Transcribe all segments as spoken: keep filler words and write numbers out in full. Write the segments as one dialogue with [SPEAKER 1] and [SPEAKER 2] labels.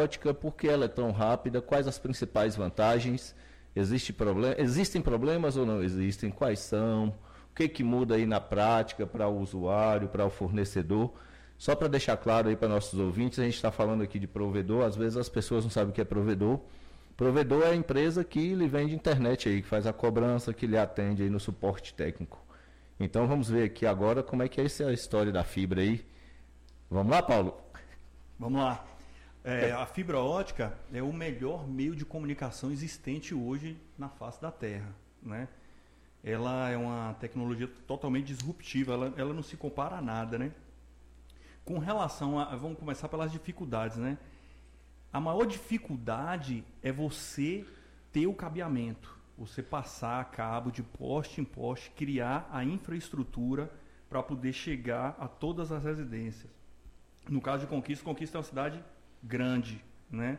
[SPEAKER 1] ótica, por que ela é tão rápida, quais as principais vantagens, existe problem- existem problemas ou não existem, quais são, o que, que muda aí na prática para o usuário, para o fornecedor. Só para deixar claro aí para nossos ouvintes, a gente está falando aqui de provedor, às vezes as pessoas não sabem o que é provedor. Provedor é a empresa que lhe vende internet aí, que faz a cobrança, que lhe atende aí no suporte técnico. Então vamos ver aqui agora como é que é essa história da fibra aí. Vamos lá, Paulo?
[SPEAKER 2] Vamos lá. É, a fibra ótica é o melhor meio de comunicação existente hoje na face da Terra, né? Ela é uma tecnologia totalmente disruptiva, ela, ela não se compara a nada, né? Com relação a... Vamos começar pelas dificuldades, né? A maior dificuldade é você ter o cabeamento, você passar cabo de poste em poste, criar a infraestrutura para poder chegar a todas as residências. No caso de Conquista, Conquista é uma cidade grande, né?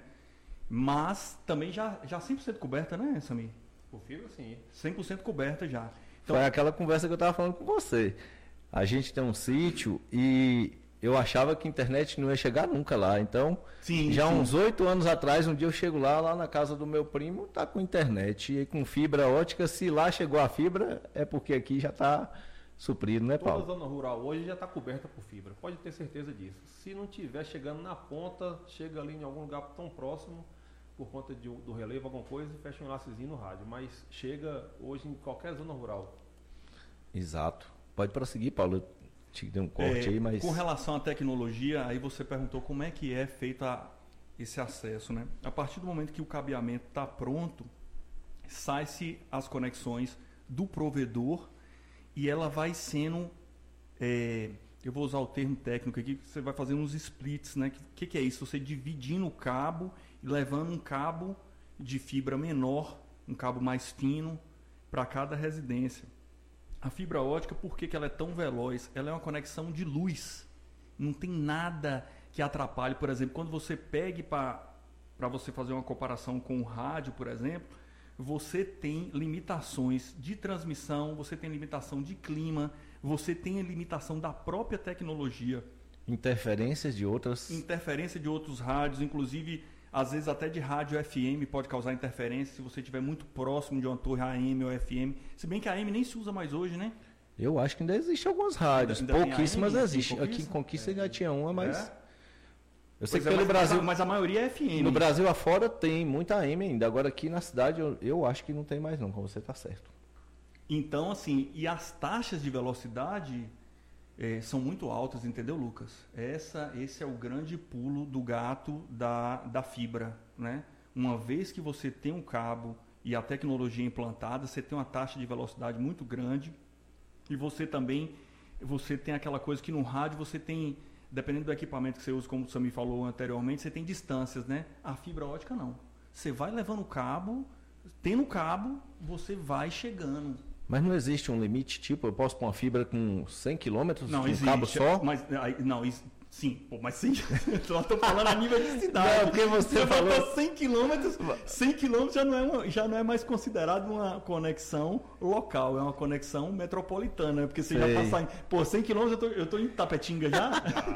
[SPEAKER 2] Mas também já, já cem por cento coberta, né, Samir?
[SPEAKER 3] Por fibra, sim.
[SPEAKER 2] cem por cento coberta já. Então,
[SPEAKER 1] foi aquela conversa que eu estava falando com você. A gente tem um sítio e eu achava que a internet não ia chegar nunca lá. Então,
[SPEAKER 2] sim,
[SPEAKER 1] já
[SPEAKER 2] sim.
[SPEAKER 1] uns oito anos atrás, um dia eu chego lá, lá na casa do meu primo, tá com internet e com fibra ótica. Se lá chegou a fibra, é porque aqui já está suprido, né, Paulo?
[SPEAKER 3] Toda a zona rural hoje já está coberta por fibra, pode ter certeza disso. Se não tiver chegando na ponta, chega ali em algum lugar tão próximo, por conta de, do relevo, alguma coisa, e fecha um laçozinho no rádio. Mas chega hoje em qualquer zona rural.
[SPEAKER 1] Exato. Pode prosseguir, Paulo. Eu te dei um corte
[SPEAKER 2] é,
[SPEAKER 1] aí, mas...
[SPEAKER 2] Com relação à tecnologia, aí você perguntou como é que é feito esse acesso, né? A partir do momento que o cabeamento está pronto, sai-se as conexões do provedor e ela vai sendo, é, eu vou usar o termo técnico aqui, você vai fazendo uns splits, né? O que, que é isso? Você dividindo o cabo e levando um cabo de fibra menor, um cabo mais fino para cada residência. A fibra ótica, por que, que ela é tão veloz? Ela é uma conexão de luz. Não tem nada que atrapalhe. Por exemplo, quando você pegue para você fazer uma comparação com o rádio, por exemplo, você tem limitações de transmissão, você tem limitação de clima, você tem a limitação da própria tecnologia.
[SPEAKER 1] Interferências de outras...
[SPEAKER 2] Interferência de outros rádios, inclusive, às vezes até de rádio F M pode causar interferência se você estiver muito próximo de uma torre A M ou F M. Se bem que a A M nem se usa mais hoje, né?
[SPEAKER 1] Eu acho que ainda existe algumas rádios,
[SPEAKER 2] ainda, ainda
[SPEAKER 1] pouquíssimas existem.
[SPEAKER 2] Aqui
[SPEAKER 1] em Conquista ainda tinha uma, mas...
[SPEAKER 2] É?
[SPEAKER 1] Eu sei
[SPEAKER 2] Pois
[SPEAKER 1] que
[SPEAKER 2] é,
[SPEAKER 1] pelo
[SPEAKER 2] mas,
[SPEAKER 1] Brasil...
[SPEAKER 2] Mas a maioria é F M.
[SPEAKER 1] No Brasil afora tem muita A M ainda. Agora aqui na cidade eu, eu acho que não tem mais não, como você está certo.
[SPEAKER 2] Então, assim, e as taxas de velocidade é, são muito altas, entendeu, Lucas? Essa, esse é o grande pulo do gato da, da fibra, né? Uma vez que você tem um cabo e a tecnologia implantada, você tem uma taxa de velocidade muito grande e você também, você tem aquela coisa que no rádio você tem... Dependendo do equipamento que você usa, como o Samir falou anteriormente, você tem distâncias, né? A fibra ótica não. Você vai levando o cabo, tendo cabo, você vai chegando.
[SPEAKER 1] Mas não existe um limite, tipo, eu posso pôr uma fibra com cem quilômetros,
[SPEAKER 2] Não,
[SPEAKER 1] com
[SPEAKER 2] existe,
[SPEAKER 1] um cabo só?
[SPEAKER 2] Mas, não, sim, pô, mas sim, nós estamos falando a nível de cidade.
[SPEAKER 1] Não, porque você, você falou...
[SPEAKER 2] cem quilômetros, cem quilômetros já não, é uma, já não é mais considerado uma conexão local, é uma conexão metropolitana, porque você Sei. já passa em... Pô, cem quilômetros eu tô, eu tô em Tapetinga já?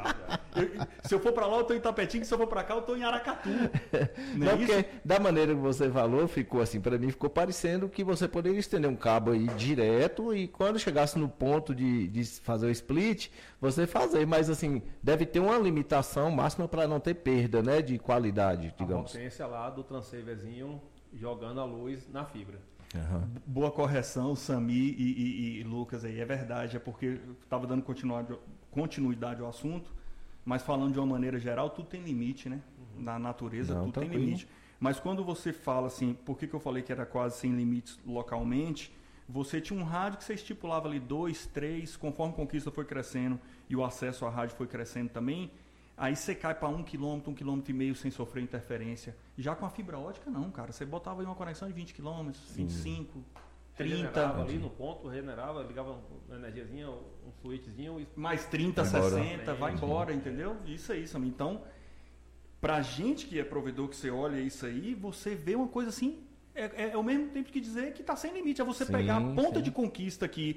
[SPEAKER 2] eu, se eu for para lá eu tô em Tapetinga, se eu for para cá eu tô em Aracatu. Não,
[SPEAKER 1] não
[SPEAKER 2] é
[SPEAKER 1] porque da maneira que você falou, ficou assim, para mim ficou parecendo que você poderia estender um cabo aí direto e quando chegasse no ponto de, de fazer o split, você fazer, mas assim, deve ter uma limitação máxima para não ter perda, né, de qualidade, digamos.
[SPEAKER 3] A potência lá do transceiverzinho jogando a luz na fibra.
[SPEAKER 2] Uhum. Boa correção, Samir e, e, e Lucas aí, é verdade, é porque eu estava dando continuidade, continuidade ao assunto, mas falando de uma maneira geral, tudo tem limite, né? Uhum. Na natureza, não, tudo tranquilo. Tem limite. Mas quando você fala assim, por que, que eu falei que era quase sem limites localmente? Você tinha um rádio que você estipulava ali dois, três, conforme a Conquista foi crescendo e o acesso à rádio foi crescendo também, aí você cai para um quilômetro, um quilômetro e meio sem sofrer interferência. Já com a fibra ótica não, cara. Você botava aí uma conexão de vinte quilômetros, vinte e cinco, trinta.
[SPEAKER 3] Regenerava ali no ponto, regenerava, ligava uma energiazinha, um switchzinho. E...
[SPEAKER 2] Mais trinta, sessenta, vai embora, entendeu? Isso aí, Samir. Então, pra gente que é provedor, que você olha isso aí, você vê uma coisa assim... É, é, é ao mesmo tempo que dizer que está sem limite. É você sim, pegar a ponta sim. de Conquista aqui,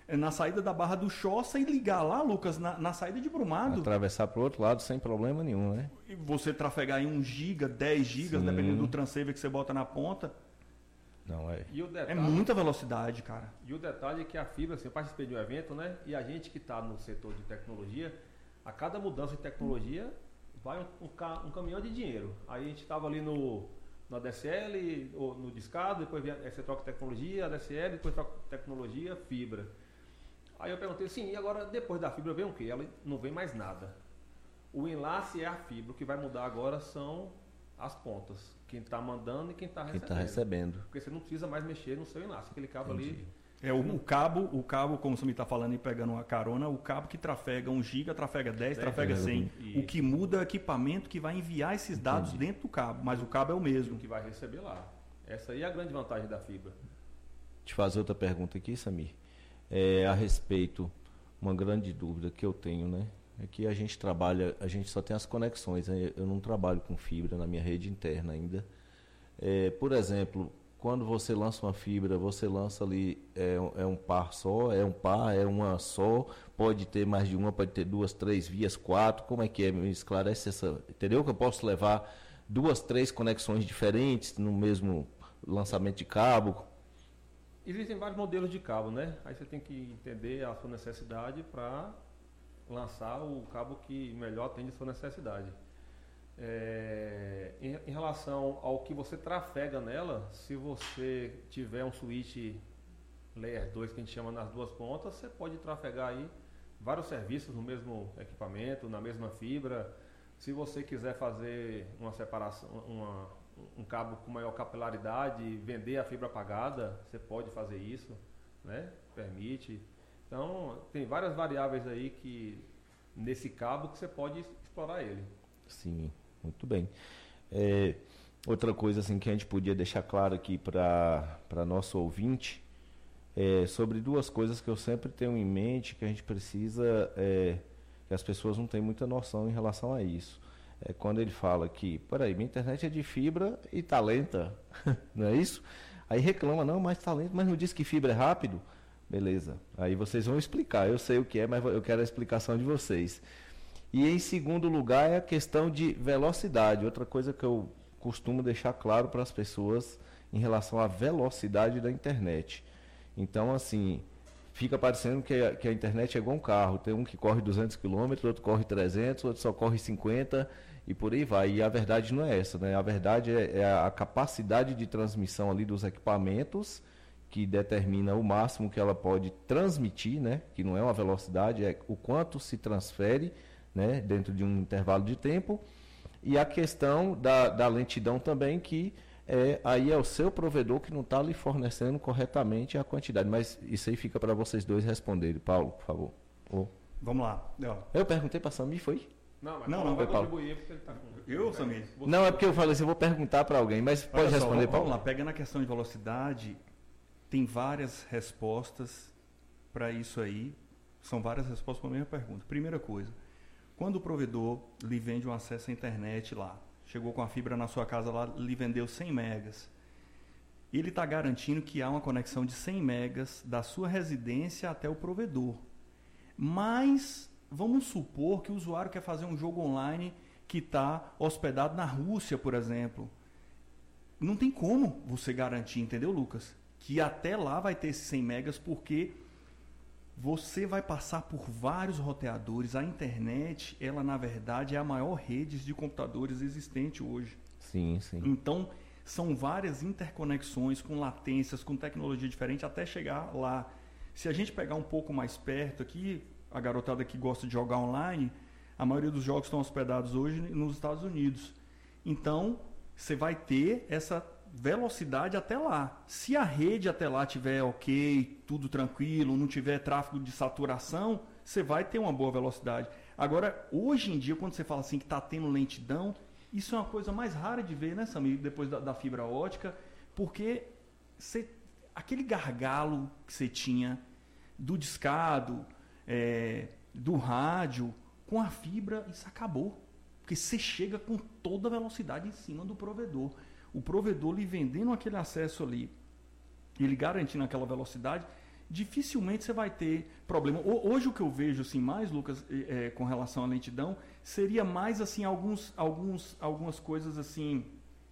[SPEAKER 2] na saída da Barra do Choça e ligar lá, Lucas, na, na saída de Brumado.
[SPEAKER 1] Atravessar para o outro lado sem problema nenhum, né?
[SPEAKER 2] E você trafegar em um giga, dez gigas,
[SPEAKER 1] Sim.
[SPEAKER 2] dependendo do transceiver que você bota na ponta.
[SPEAKER 1] Não é.
[SPEAKER 3] E o detalhe,
[SPEAKER 2] É muita velocidade, cara.
[SPEAKER 3] E o detalhe é que a fibra, assim, eu participei de um evento, né? E a gente que está no setor de tecnologia, a cada mudança de tecnologia vai um, um, ca- um caminhão de dinheiro. Aí a gente estava ali no, no A D S L, ou no discado, depois vem, aí você troca tecnologia, A D S L, depois troca tecnologia, fibra. Aí eu perguntei assim, e agora depois da fibra vem o quê? Ela não vem mais nada. O enlace é a fibra, o que vai mudar agora são as pontas. Quem está mandando e quem está
[SPEAKER 1] Quem
[SPEAKER 3] recebendo.
[SPEAKER 1] está recebendo.
[SPEAKER 3] Porque você não precisa mais mexer no seu enlace, aquele cabo
[SPEAKER 1] Entendi.
[SPEAKER 3] ali.
[SPEAKER 2] É o, o cabo, o cabo, como você me está falando e pegando uma carona, o cabo que trafega um giga, trafega dez, trafega cem.
[SPEAKER 3] Isso.
[SPEAKER 2] O que muda é o equipamento que vai enviar esses dados
[SPEAKER 1] Entendi.
[SPEAKER 2] dentro do cabo, mas o cabo é o
[SPEAKER 3] E o
[SPEAKER 2] mesmo.
[SPEAKER 3] que vai receber lá. Essa aí é a grande vantagem da fibra.
[SPEAKER 1] Te fazer outra pergunta aqui, Samir. É, a respeito, uma grande dúvida que eu tenho, né? É que a gente trabalha, a gente só tem as conexões, né? Eu não trabalho com fibra na minha rede interna ainda. É, por exemplo, quando você lança uma fibra, você lança ali, é, é um par só, é um par, é uma só, pode ter mais de uma, pode ter duas, três vias, quatro, como é que é? Me esclarece essa, entendeu? Que eu posso levar duas, três conexões diferentes no mesmo lançamento de cabo.
[SPEAKER 3] Existem vários modelos de cabo, né? Aí você tem que entender a sua necessidade para lançar o cabo que melhor atende a sua necessidade. É, em, em relação ao que você trafega nela, se você tiver um switch Layer dois que a gente chama nas duas pontas, você pode trafegar aí vários serviços no mesmo equipamento, na mesma fibra. Se você quiser fazer uma separação, uma, um cabo com maior capilaridade, vender a fibra apagada, você pode fazer isso, né? Permite. Então, tem várias variáveis aí que nesse cabo que você pode explorar ele.
[SPEAKER 1] Sim, muito bem. É, outra coisa assim que a gente podia deixar claro aqui para nosso ouvinte é sobre duas coisas que eu sempre tenho em mente que a gente precisa, é, que as pessoas não têm muita noção em relação a isso. É quando ele fala que, peraí, minha internet é de fibra e tá lenta, não é isso? Aí reclama, não, mas tá lento, mas não disse que fibra é rápido? Beleza, aí vocês vão explicar, eu sei o que é, mas eu quero a explicação de vocês. E em segundo lugar é a questão de velocidade, outra coisa que eu costumo deixar claro para as pessoas em relação à velocidade da internet. Então, assim, fica parecendo que a, que a internet é igual um carro, tem um que corre duzentos quilômetros, outro corre trezentos, outro só corre cinquenta e por aí vai. E a verdade não é essa, né? A verdade é, é a capacidade de transmissão ali dos equipamentos que determina o máximo que ela pode transmitir, né? Que não é uma velocidade, é o quanto se transfere, né, dentro de um intervalo de tempo, e a questão da, da lentidão também, que é, aí é o seu provedor que não está lhe fornecendo corretamente a quantidade, mas isso aí fica para vocês dois responderem. Paulo, por favor. Oh.
[SPEAKER 2] Vamos lá. Ó.
[SPEAKER 1] Eu perguntei para Samir, foi?
[SPEAKER 3] Não, mas
[SPEAKER 2] Não,
[SPEAKER 3] Paulo
[SPEAKER 2] não,
[SPEAKER 3] vai
[SPEAKER 1] foi Paulo.
[SPEAKER 3] contribuir porque ele está com...
[SPEAKER 2] Eu, Samir?
[SPEAKER 3] Você-
[SPEAKER 1] Não, é porque eu falei assim, eu vou perguntar para alguém, mas pode
[SPEAKER 2] Olha só,
[SPEAKER 1] responder,
[SPEAKER 2] vamos,
[SPEAKER 1] Paulo?
[SPEAKER 2] vamos lá, pegando a questão de velocidade, tem várias respostas para isso aí. São várias respostas para a mesma pergunta. Primeira coisa, quando o provedor lhe vende um acesso à internet lá, chegou com a fibra na sua casa lá, lhe vendeu cem megas, ele está garantindo que há uma conexão de cem megas da sua residência até o provedor. Mas vamos supor que o usuário quer fazer um jogo online que está hospedado na Rússia, por exemplo. Não tem como você garantir, entendeu, Lucas? Que até lá vai ter esses cem megas, porque você vai passar por vários roteadores. A internet, ela na verdade é a maior rede de computadores existente hoje.
[SPEAKER 1] Sim, sim.
[SPEAKER 2] Então, são várias interconexões com latências, com tecnologia diferente, até chegar lá. Se a gente pegar um pouco mais perto aqui, a garotada que gosta de jogar online, a maioria dos jogos estão hospedados hoje nos Estados Unidos. Então, você vai ter essa velocidade até lá. Se a rede até lá tiver ok, tudo tranquilo, não tiver tráfego de saturação, você vai ter uma boa velocidade. Agora, hoje em dia, quando você fala assim que está tendo lentidão, isso é uma coisa mais rara de ver, né, Samir, depois da, da fibra ótica, porque você, aquele gargalo que você tinha do discado, é, do rádio, com a fibra, isso acabou. Porque você chega com toda a velocidade em cima do provedor. O provedor lhe vendendo aquele acesso ali, ele garantindo aquela velocidade, dificilmente você vai ter problema. Hoje o que eu vejo assim, mais, Lucas, é, com relação à lentidão, seria mais assim alguns, alguns, algumas coisas assim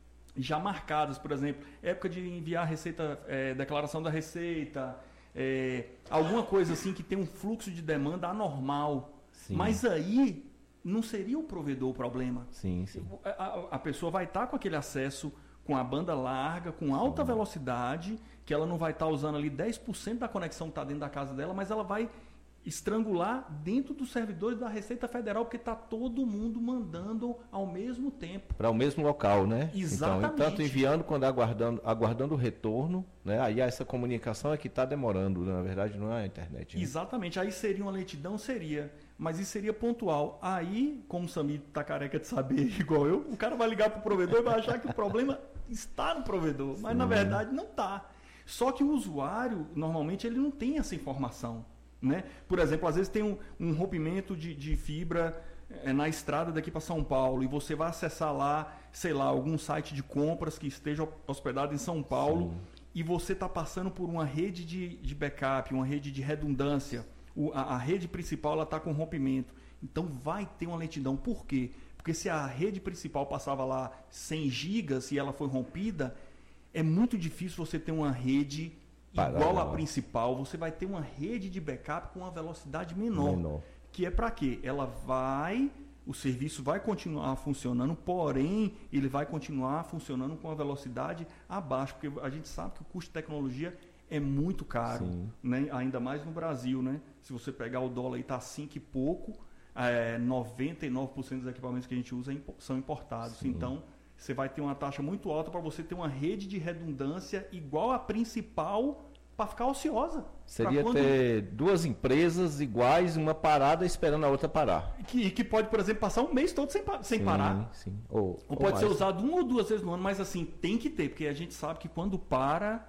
[SPEAKER 2] já marcadas, por exemplo, época de enviar a receita, é, declaração da receita, é, alguma coisa assim que tem um fluxo de demanda anormal. Sim. Mas aí não seria o provedor o problema.
[SPEAKER 1] Sim, sim.
[SPEAKER 2] A, a pessoa vai estar com aquele acesso com a banda larga, com alta sim. velocidade, que ela não vai estar usando ali dez por cento da conexão que está dentro da casa dela, mas ela vai estrangular dentro dos servidores da Receita Federal, porque está todo mundo mandando ao mesmo tempo.
[SPEAKER 1] Para o mesmo local, né?
[SPEAKER 2] Exatamente.
[SPEAKER 1] Então, tanto enviando quanto aguardando, aguardando o retorno, né? Aí essa comunicação é que está demorando, na verdade não é a internet. Né?
[SPEAKER 2] Exatamente. Aí seria uma lentidão? Seria. Mas isso seria pontual. Aí, como o Samir está careca de saber, igual eu, o cara vai ligar para o provedor e vai achar que o problema está no provedor, mas Sim. na verdade não está. Só que o usuário, normalmente, ele não tem essa informação. Né? Por exemplo, às vezes tem um, um rompimento de, de fibra é, na estrada daqui para São Paulo e você vai acessar lá, sei lá, algum site de compras que esteja hospedado em São Paulo Sim. e você está passando por uma rede de, de backup, uma rede de redundância. O, a, a rede principal está com rompimento. Então vai ter uma lentidão. Por quê? Porque se a rede principal passava lá cem gigas e ela foi rompida, é muito difícil você ter uma rede igual à principal. Você vai ter uma rede de backup com uma velocidade menor. menor. Que é para quê? Ela vai, o serviço vai continuar funcionando, porém, ele vai continuar funcionando com uma velocidade abaixo, porque a gente sabe que o custo de tecnologia é muito caro, né? Ainda mais no Brasil, né? Se você pegar o dólar e está cinco e pouco, é, noventa e nove por cento dos equipamentos que a gente usa são importados. Sim. Então, você vai ter uma taxa muito alta para você ter uma rede de redundância igual à principal para ficar ociosa.
[SPEAKER 1] Seria
[SPEAKER 2] quando...
[SPEAKER 1] ter duas empresas iguais, uma parada esperando a outra parar.
[SPEAKER 2] Que, que pode, por exemplo, passar um mês todo sem, sem
[SPEAKER 1] sim,
[SPEAKER 2] parar.
[SPEAKER 1] Sim. Ou,
[SPEAKER 2] ou pode ou ser usado uma ou duas vezes no ano, mas assim, tem que ter, porque a gente sabe que quando para,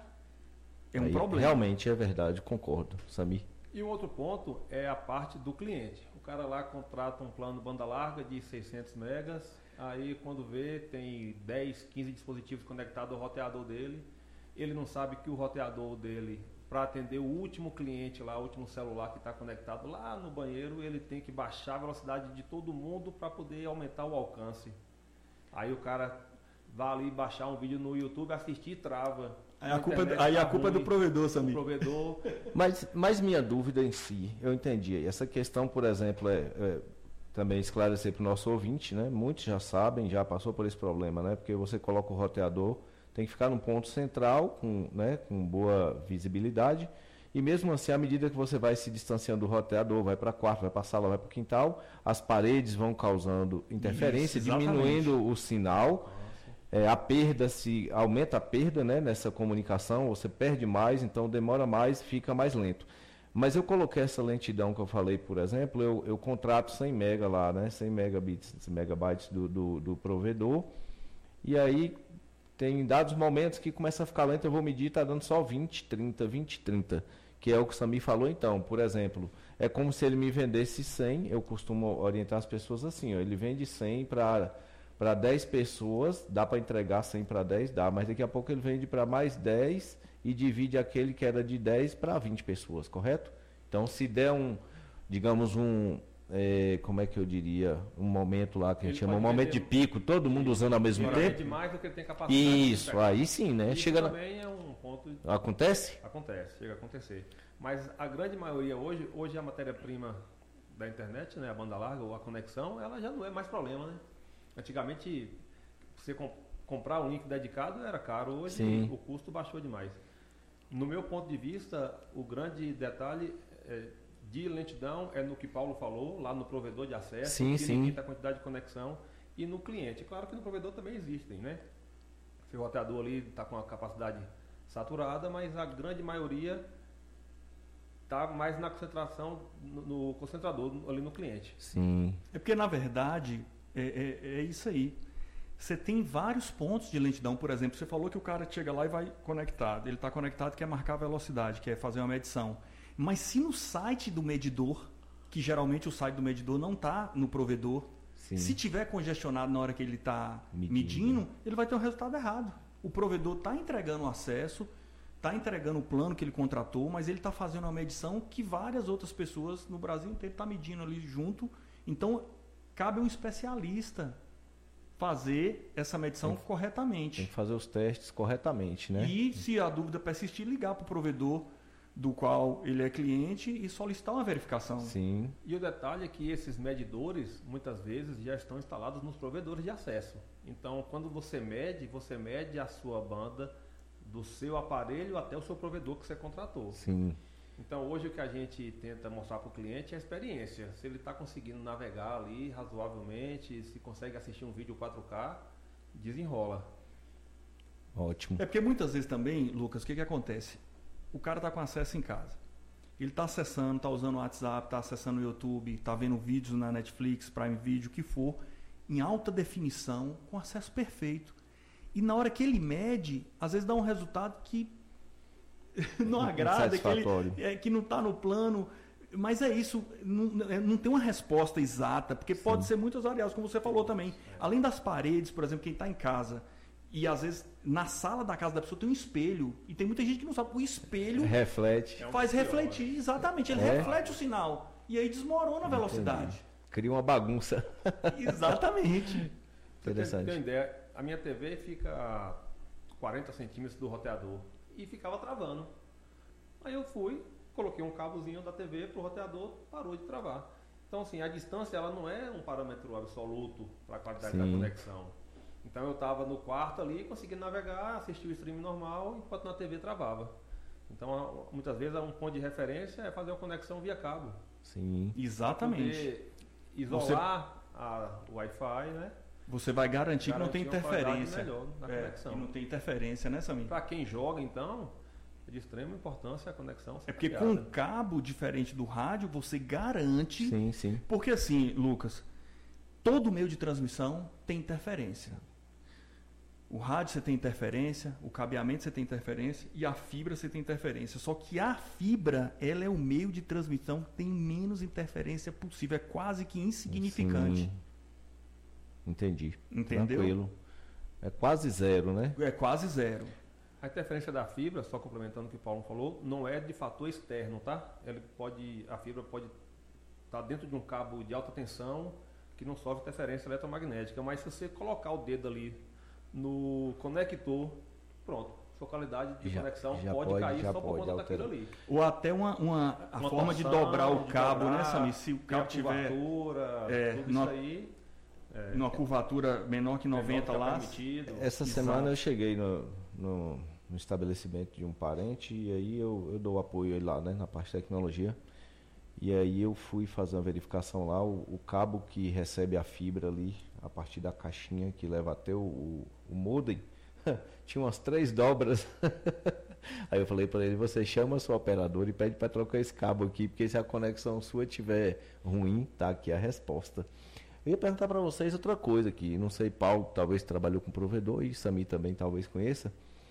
[SPEAKER 2] é um
[SPEAKER 1] Aí,
[SPEAKER 2] problema.
[SPEAKER 1] Realmente é verdade, concordo, Samir.
[SPEAKER 3] E o outro ponto é a parte do cliente. O cara lá contrata um plano banda larga de seiscentos megas, aí quando vê tem dez, quinze dispositivos conectados ao roteador dele, ele não sabe que o roteador dele, para atender o último cliente lá, o último celular que está conectado lá no banheiro, ele tem que baixar a velocidade de todo mundo para poder aumentar o alcance. Aí o cara vai ali baixar um vídeo no YouTube, assistir e trava.
[SPEAKER 2] Aí a culpa, aí a culpa é do provedor, Samir.
[SPEAKER 3] Provedor.
[SPEAKER 1] Mas, mas minha dúvida em si, eu entendi. Essa questão, por exemplo, é, é também esclarecer para o nosso ouvinte, né? Muitos já sabem, já passou por esse problema, né? Porque você coloca o roteador, tem que ficar num ponto central, com, né? com boa visibilidade, e mesmo assim, à medida que você vai se distanciando do roteador, vai para a quarto, vai para a sala, vai para o quintal, as paredes vão causando interferência, Isso, diminuindo o sinal. É, a perda, se aumenta a perda, né, nessa comunicação, você perde mais, então demora mais, fica mais lento. Mas eu coloquei essa lentidão que eu falei, por exemplo, eu, eu contrato cem mega lá, né, cem megabits, megabytes do, do, do provedor, e aí tem dados momentos que começa a ficar lento, eu vou medir, está dando só vinte, trinta, vinte, trinta, que é o que o Samir falou então. Por exemplo, é como se ele me vendesse cem, eu costumo orientar as pessoas assim, ó, ele vende cem para... Para dez pessoas, dá para entregar cem para dez? Dá, mas daqui a pouco ele vende para mais dez e divide aquele que era de dez para vinte pessoas, correto? Então, se der um, digamos, um, é, como é que eu diria, um momento lá que a gente chama um momento de pico, todo mundo usando ao mesmo tempo.
[SPEAKER 3] É demais do que ele tem capacidade.
[SPEAKER 1] Isso, aí sim, né?
[SPEAKER 3] Isso
[SPEAKER 1] chega
[SPEAKER 3] também na... é um ponto...
[SPEAKER 1] Acontece?
[SPEAKER 3] Acontece, chega a acontecer. Mas a grande maioria hoje, hoje a matéria-prima da internet, né, a banda larga ou a conexão, ela já não é mais problema, né? Antigamente, você comp comprar um link dedicado era caro, hoje Sim. o custo baixou demais. No meu ponto de vista, o grande detalhe é, de lentidão é no que Paulo falou, lá no provedor de acesso,
[SPEAKER 1] sim,
[SPEAKER 3] que
[SPEAKER 1] sim.
[SPEAKER 3] limita a quantidade de conexão, e no cliente. Claro que no provedor também existem, né? Se o roteador ali está com a capacidade saturada, mas a grande maioria está mais na concentração, no, no concentrador, ali no cliente.
[SPEAKER 1] Sim.
[SPEAKER 2] É porque, na verdade... É, é, é isso aí. Você tem vários pontos de lentidão, por exemplo. Você falou que o cara chega lá e vai conectado. Ele está conectado, quer marcar a velocidade, quer fazer uma medição. Mas se no site do medidor, que geralmente o site do medidor não está no provedor, Sim. se tiver congestionado na hora que ele está medindo. medindo, ele vai ter um resultado errado. O provedor está entregando o acesso, está entregando o plano que ele contratou, mas ele está fazendo uma medição que várias outras pessoas no Brasil inteiro estão medindo ali junto. Então, cabe a um especialista fazer essa medição
[SPEAKER 1] tem,
[SPEAKER 2] corretamente.
[SPEAKER 1] Tem que fazer os testes corretamente, né?
[SPEAKER 2] E, se a dúvida persistir, ligar para o provedor do qual ele é cliente e solicitar uma verificação.
[SPEAKER 1] Sim.
[SPEAKER 3] E o detalhe é que esses medidores, muitas vezes, já estão instalados nos provedores de acesso. Então, quando você mede, você mede a sua banda do seu aparelho até o seu provedor que você contratou.
[SPEAKER 1] Sim.
[SPEAKER 3] Então, hoje o que a gente tenta mostrar para o cliente é a experiência. Se ele está conseguindo navegar ali razoavelmente, se consegue assistir um vídeo quatro K, desenrola.
[SPEAKER 1] Ótimo.
[SPEAKER 2] É porque muitas vezes também, Lucas, o que, que acontece? O cara está com acesso em casa. Ele está acessando, está usando o WhatsApp, está acessando o YouTube, está vendo vídeos na Netflix, Prime Video, o que for, em alta definição, com acesso perfeito. E na hora que ele mede, às vezes dá um resultado que não agrada, que, ele, é, que não está no plano. Mas é isso, não, não tem uma resposta exata, porque Sim. pode ser muitas variáveis, como você falou também. Além das paredes, por exemplo, quem está em casa, e às vezes na sala da casa da pessoa tem um espelho, e tem muita gente que não sabe, o espelho
[SPEAKER 1] reflete.
[SPEAKER 2] faz refletir, exatamente, ele é. reflete o sinal, e aí desmorona a velocidade.
[SPEAKER 1] Entendi. Cria uma bagunça.
[SPEAKER 2] Exatamente.
[SPEAKER 3] Interessante. Tem uma ideia, a minha T V fica a quarenta centímetros do roteador, e ficava travando. Aí eu fui, coloquei um cabozinho da T V pro roteador, parou de travar. Então, assim, a distância ela não é um parâmetro absoluto para a qualidade Sim. da conexão. Então, eu estava no quarto ali, conseguia navegar, assistir o stream normal, enquanto na T V travava. Então, muitas vezes, um ponto de referência é fazer uma conexão via cabo.
[SPEAKER 1] Sim.
[SPEAKER 2] Exatamente.
[SPEAKER 3] Isolar Você... a, o Wi-Fi, né?
[SPEAKER 2] Você vai garantir, garantir que não tem interferência.
[SPEAKER 3] Melhor na
[SPEAKER 2] é,
[SPEAKER 3] conexão.
[SPEAKER 2] Que não tem interferência, né, Samir?
[SPEAKER 3] Para quem joga, então, é de extrema importância a conexão.
[SPEAKER 2] É porque criada. Com um cabo diferente do rádio, você garante...
[SPEAKER 1] Sim, sim.
[SPEAKER 2] Porque assim, Lucas, todo meio de transmissão tem interferência. O rádio você tem interferência, o cabeamento você tem interferência e a fibra você tem interferência. Só que a fibra, ela é o meio de transmissão que tem menos interferência possível. É quase que insignificante.
[SPEAKER 1] Sim. Entendi.
[SPEAKER 2] Entendeu?
[SPEAKER 1] Tranquilo. É quase zero, né?
[SPEAKER 2] É quase zero.
[SPEAKER 3] A interferência da fibra, só complementando o que o Paulo falou, não é de fator externo, tá? Ele pode, a fibra pode estar dentro de um cabo de alta tensão que não sofre interferência eletromagnética, mas se você colocar o dedo ali no conector, pronto, sua qualidade de
[SPEAKER 1] já,
[SPEAKER 3] conexão
[SPEAKER 1] já
[SPEAKER 3] pode,
[SPEAKER 1] pode
[SPEAKER 3] cair
[SPEAKER 1] já
[SPEAKER 3] só por conta daquilo ali.
[SPEAKER 2] Ou até uma, uma, a
[SPEAKER 3] uma
[SPEAKER 2] forma
[SPEAKER 3] torção,
[SPEAKER 2] de dobrar o cabo,
[SPEAKER 3] dobrar,
[SPEAKER 2] né, Samir? Se o cabo tiver
[SPEAKER 3] é, tudo
[SPEAKER 2] numa,
[SPEAKER 3] isso aí,
[SPEAKER 2] é, numa curvatura menor que noventa lá.
[SPEAKER 1] Essa
[SPEAKER 2] Exato.
[SPEAKER 1] semana eu cheguei no, no, no estabelecimento de um parente e aí eu, eu dou apoio aí lá, né, na parte de tecnologia. E aí eu fui fazer uma verificação lá, o, o cabo que recebe a fibra ali, a partir da caixinha que leva até o, o, o modem, tinha umas três dobras. Aí eu falei para ele, você chama a sua operadora e pede para trocar esse cabo aqui, porque se a conexão sua estiver ruim, tá aqui a resposta. Eu ia perguntar para vocês outra coisa aqui, não sei, Paulo talvez trabalhou com provedor e Samir também talvez conheça.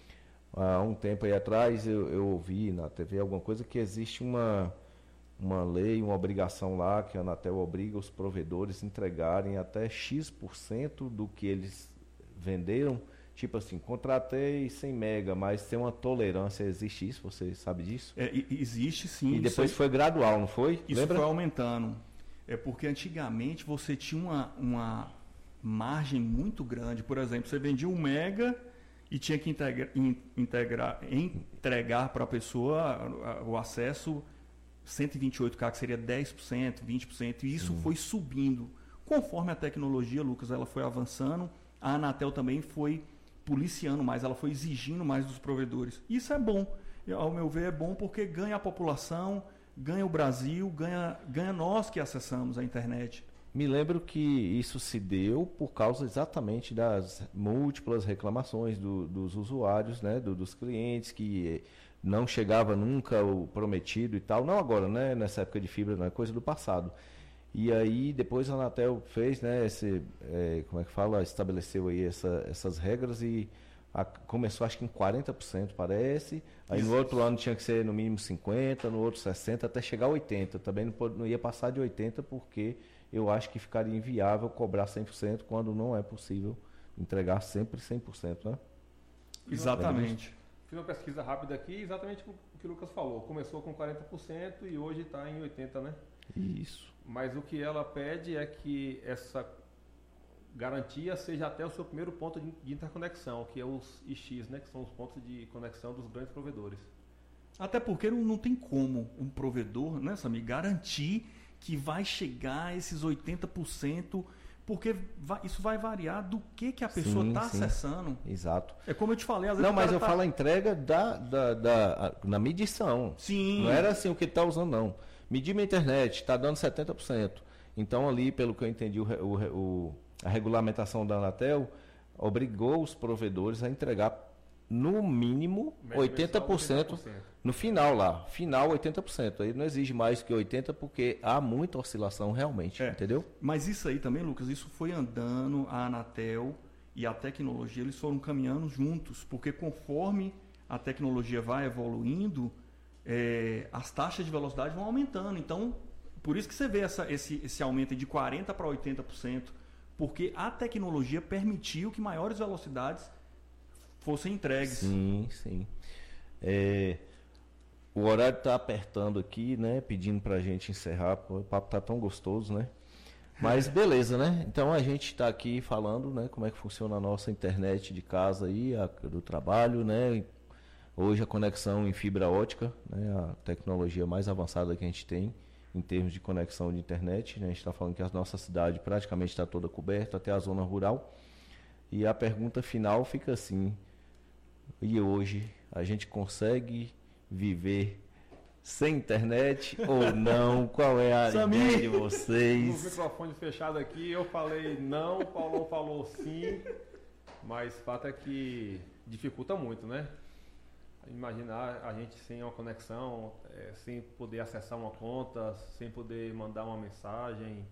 [SPEAKER 1] Há um tempo aí atrás eu, eu ouvi na T V alguma coisa que existe uma, uma lei, uma obrigação lá, que a Anatel obriga os provedores a entregarem até X por cento do que eles venderam. Tipo assim, contratei cem mega, mas tem uma tolerância, existe isso? Você sabe disso?
[SPEAKER 2] É, existe sim.
[SPEAKER 1] E depois foi gradual, não foi?
[SPEAKER 2] Isso
[SPEAKER 1] Lembra?
[SPEAKER 2] foi aumentando. É porque antigamente você tinha uma, uma margem muito grande. Por exemplo, você vendia um mega e tinha que integra, integrar, entregar para a pessoa o acesso cento e vinte e oito K, que seria dez por cento, vinte por cento. E isso sim. foi subindo. Conforme a tecnologia, Lucas, ela foi avançando, a Anatel também foi policiando mais, ela foi exigindo mais dos provedores. Isso é bom. Ao meu ver, é bom porque ganha a população, ganha o Brasil, ganha, ganha nós que acessamos a internet.
[SPEAKER 1] Me lembro que isso se deu por causa exatamente das múltiplas reclamações do, dos usuários, né, do, dos clientes, que não chegava nunca o prometido e tal. Não agora, né, nessa época de fibra, não é coisa do passado. E aí depois a Anatel fez, né, esse, é, como é que fala, estabeleceu aí essa, essas regras e a, começou acho que em quarenta por cento parece, aí Isso. no outro ano tinha que ser no mínimo cinquenta por cento, no outro sessenta por cento, até chegar a oitenta por cento, também não, não ia passar de oitenta por cento porque eu acho que ficaria inviável cobrar cem por cento quando não é possível entregar sempre cem por cento, né?
[SPEAKER 2] Exatamente.
[SPEAKER 3] Fiz uma pesquisa rápida aqui, exatamente o que o Lucas falou. Começou com quarenta por cento e hoje está em oitenta por cento, né?
[SPEAKER 1] Isso.
[SPEAKER 3] Mas o que ela pede é que essa garantia seja até o seu primeiro ponto de, de interconexão, que é os I X, né? Que são os pontos de conexão dos grandes provedores.
[SPEAKER 2] Até porque não, não tem como um provedor, né, Samir, garantir que vai chegar a esses oitenta por cento, porque vai, isso vai variar do que, que a pessoa está acessando.
[SPEAKER 1] Exato.
[SPEAKER 2] É como eu te falei, às vezes
[SPEAKER 1] não, mas eu
[SPEAKER 2] tá...
[SPEAKER 1] falo a entrega da, da, da, na medição.
[SPEAKER 2] Sim.
[SPEAKER 1] Não era assim o que ele está usando, não. Medir minha internet, está dando setenta por cento. Então, ali, pelo que eu entendi, o, o, o, a regulamentação da Anatel obrigou os provedores a entregar, no mínimo, oitenta por cento, oitenta por cento. No final lá. Final, oitenta por cento. Aí não exige mais que oitenta por cento, porque há muita oscilação realmente,
[SPEAKER 2] é.
[SPEAKER 1] entendeu?
[SPEAKER 2] Mas isso aí também, Lucas, isso foi andando, a Anatel e a tecnologia, eles foram caminhando juntos, porque conforme a tecnologia vai evoluindo, é, as taxas de velocidade vão aumentando. Então, por isso que você vê essa, esse, esse aumento de quarenta por cento para oitenta por cento, porque a tecnologia permitiu que maiores velocidades fossem entregues.
[SPEAKER 1] Sim, sim. É, o horário está apertando aqui, né? Pedindo para a gente encerrar, o papo tá tão gostoso, né? Mas beleza, né? Então a gente está aqui falando, né? Como é que funciona a nossa internet de casa aí, a, do trabalho, né? Hoje a conexão em fibra ótica, né, a tecnologia mais avançada que a gente tem em termos de conexão de internet. Né, a gente está falando que a nossa cidade praticamente está toda coberta, até a zona rural. E a pergunta final fica assim: e hoje a gente consegue viver sem internet ou não? Qual é a
[SPEAKER 2] Samir,
[SPEAKER 1] ideia de vocês?
[SPEAKER 3] No microfone fechado aqui, eu falei não, o Paulo falou sim, mas o fato é que dificulta muito, né? Imaginar a gente sem uma conexão, é, sem poder acessar uma conta, sem poder mandar uma mensagem.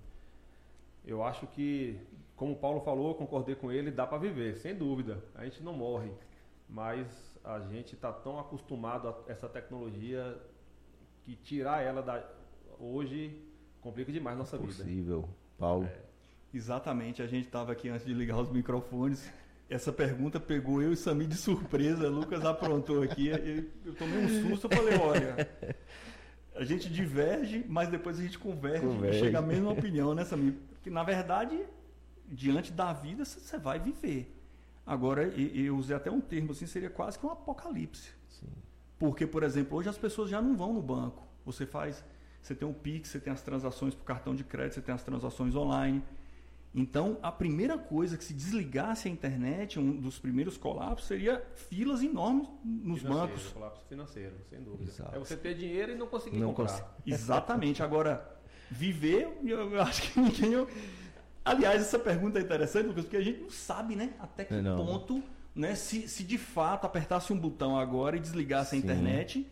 [SPEAKER 3] Eu acho que, como o Paulo falou, eu concordei com ele, dá para viver, sem dúvida. A gente não morre, mas a gente está tão acostumado a essa tecnologia que tirar ela da, hoje complica demais a nossa vida.
[SPEAKER 1] Possível, Paulo.
[SPEAKER 2] É, exatamente, a gente estava aqui antes de ligar os microfones. Essa pergunta pegou eu e Samir de surpresa. Lucas aprontou aqui. Eu tomei um susto. Eu falei, olha, a gente diverge, mas depois a gente converge, converge. E chega à mesma opinião, né, Samir? Porque, na verdade, diante da vida, você vai viver. Agora, eu usei até um termo assim, seria quase que um apocalipse.
[SPEAKER 1] Sim.
[SPEAKER 2] Porque, por exemplo, hoje as pessoas já não vão no banco. Você faz, você tem o Pix, você tem as transações por cartão de crédito, você tem as transações online. Então, a primeira coisa que se desligasse a internet, um dos primeiros colapsos, seria filas enormes nos
[SPEAKER 3] financeiro,
[SPEAKER 2] bancos.
[SPEAKER 3] Colapso financeiro, sem dúvida.
[SPEAKER 1] Exato.
[SPEAKER 3] É você ter dinheiro e não conseguir
[SPEAKER 1] não
[SPEAKER 3] comprar.
[SPEAKER 1] Consegui.
[SPEAKER 2] Exatamente. Agora, viver, eu, eu acho que ninguém... Eu... Aliás, essa pergunta é interessante, Lucas, porque a gente não sabe, né, até que
[SPEAKER 1] não.
[SPEAKER 2] ponto, né, se, se de fato apertasse um botão agora e desligasse a
[SPEAKER 1] Sim.
[SPEAKER 2] internet,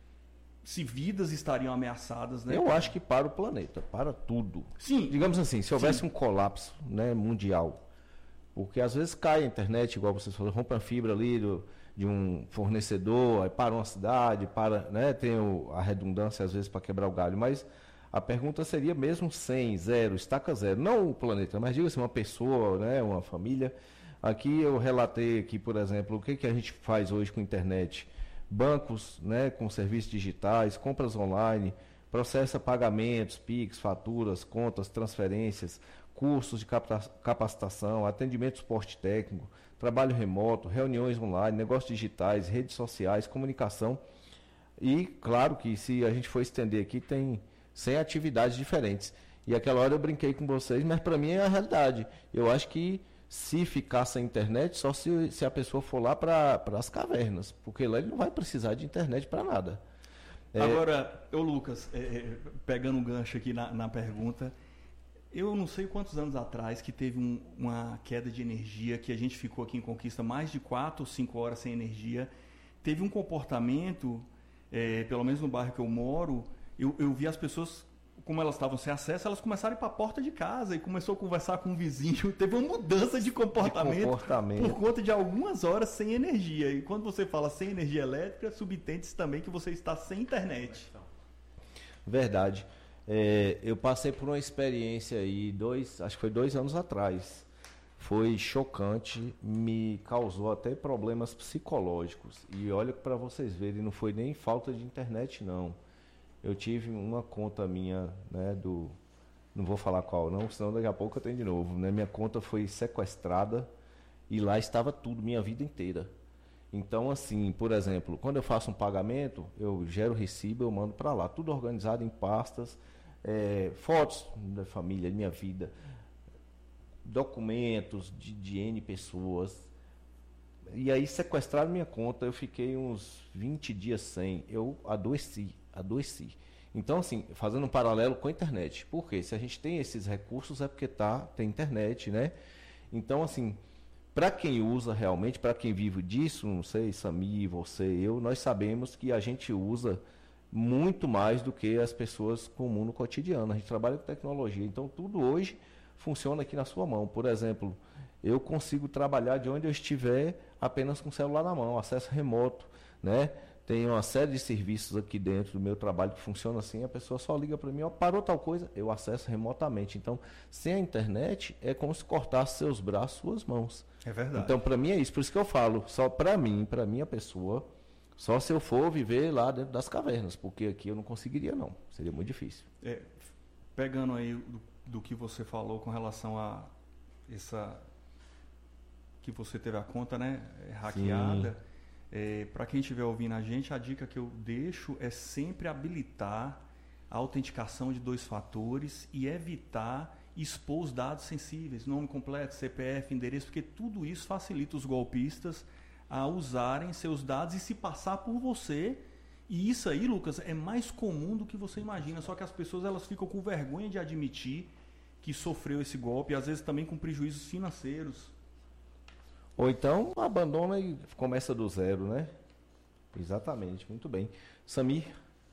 [SPEAKER 2] se vidas estariam ameaçadas, né?
[SPEAKER 1] Eu acho que para o planeta, para tudo.
[SPEAKER 2] Sim.
[SPEAKER 1] Digamos assim, se houvesse
[SPEAKER 2] Sim.
[SPEAKER 1] um colapso, né, mundial, porque às vezes cai a internet, igual vocês falaram, rompe a fibra ali do, de um fornecedor, aí para uma cidade, para, né, tem o, a redundância às vezes para quebrar o galho, mas a pergunta seria mesmo cem, zero, estaca zero, não o planeta, mas diga assim, uma pessoa, né, uma família. Aqui eu relatei aqui, por exemplo, o que, que a gente faz hoje com a internet. Bancos, né, com serviços digitais, compras online, processa pagamentos, Pix, faturas, contas, transferências, cursos de capacitação, atendimento suporte técnico, trabalho remoto, reuniões online, negócios digitais, redes sociais, comunicação. E, claro que se a gente for estender aqui, tem cem atividades diferentes. E aquela hora eu brinquei com vocês, mas para mim é a realidade. Eu acho que se ficar sem internet, só se, se a pessoa for lá para as cavernas, porque lá ele não vai precisar de internet para nada. É...
[SPEAKER 2] Agora, eu, Lucas, é, pegando um gancho aqui na, na pergunta, eu não sei quantos anos atrás que teve um, uma queda de energia, que a gente ficou aqui em Conquista mais de quatro ou cinco horas sem energia. Teve um comportamento, é, pelo menos no bairro que eu moro, eu, eu vi as pessoas... Como elas estavam sem acesso, elas começaram a ir para a porta de casa e começou a conversar com o vizinho. Teve uma mudança de comportamento,
[SPEAKER 1] de comportamento
[SPEAKER 2] por conta de algumas horas sem energia. E quando você fala sem energia elétrica, subentende-se também que você está sem internet.
[SPEAKER 1] Verdade. É, eu passei por uma experiência aí, dois, acho que foi dois anos atrás. foi chocante, me causou até problemas psicológicos. E olha para vocês verem, não foi nem falta de internet, não. Eu tive uma conta minha, né, do... Não vou falar qual não, senão daqui a pouco eu tenho de novo. Né? Minha conta foi sequestrada e lá estava tudo, minha vida inteira. Então, assim, por exemplo, quando eu faço um pagamento, eu gero recibo, eu mando para lá. Tudo organizado em pastas, é, fotos da família, minha vida, documentos de, de N pessoas. E aí sequestraram minha conta, eu fiquei uns vinte dias sem. Eu adoeci, adoeci. Então, assim, fazendo um paralelo com a internet. Por quê? Se a gente tem esses recursos é porque tá, tem internet, né? Então, assim, para quem usa realmente, para quem vive disso, não sei, Samir, você, eu, nós sabemos que a gente usa muito mais do que as pessoas comuns no cotidiano. A gente trabalha com tecnologia, então tudo hoje funciona aqui na sua mão. Por exemplo, eu consigo trabalhar de onde eu estiver apenas com o celular na mão, acesso remoto, né? Tem uma série de serviços aqui dentro do meu trabalho que funciona assim, a pessoa só liga para mim, ó, parou tal coisa, eu acesso remotamente. Então, sem a internet, é como se cortasse seus braços, suas mãos.
[SPEAKER 2] É verdade.
[SPEAKER 1] Então, para mim é isso, por isso que eu falo, só para mim, para minha pessoa, só se eu for viver lá dentro das cavernas, porque aqui eu não conseguiria não, seria muito difícil.
[SPEAKER 2] É, pegando aí do, do que você falou com relação a essa, que você teve a conta, né, hackeada. Sim. É, para quem estiver ouvindo a gente, a dica que eu deixo é sempre habilitar a autenticação de dois fatores e evitar expor os dados sensíveis, nome completo, C P F, endereço, porque tudo isso facilita os golpistas a usarem seus dados e se passar por você. E isso aí, Lucas, é mais comum do que você imagina, só que as pessoas elas ficam com vergonha de admitir que sofreu esse golpe, e às vezes também com prejuízos financeiros.
[SPEAKER 1] Ou então abandona e começa do zero, né? Exatamente, muito bem. Samir?